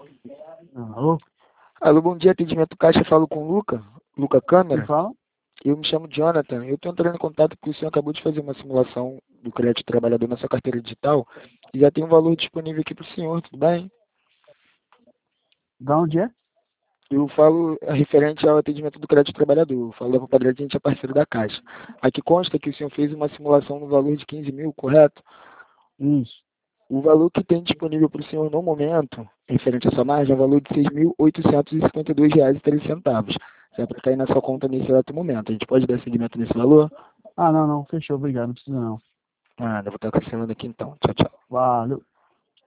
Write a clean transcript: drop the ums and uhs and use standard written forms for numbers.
Alô? Alô, bom dia, atendimento Caixa, falo com o Luca, Luca Quem Câmara. fala? Eu me chamo Jonathan, eu estou entrando em contato porque o senhor acabou de fazer uma simulação do crédito trabalhador na sua carteira digital e já tem um valor disponível aqui para o senhor, tudo bem? Da onde é? Eu falo referente ao atendimento do crédito trabalhador, eu falo da Padre, a gente é parceiro da Caixa. Aqui consta que o senhor fez uma simulação no valor de 15 mil, correto? Isso. O valor que tem disponível para o senhor no momento, referente à sua margem, é o valor de R$ 6.852,13. Se é para cair na sua conta nesse exato momento. A gente pode dar seguimento nesse valor? Ah, não, não. Fechou. Obrigado. Não precisa não. Ah, eu vou estar cancelando aqui então. Tchau, tchau. Valeu.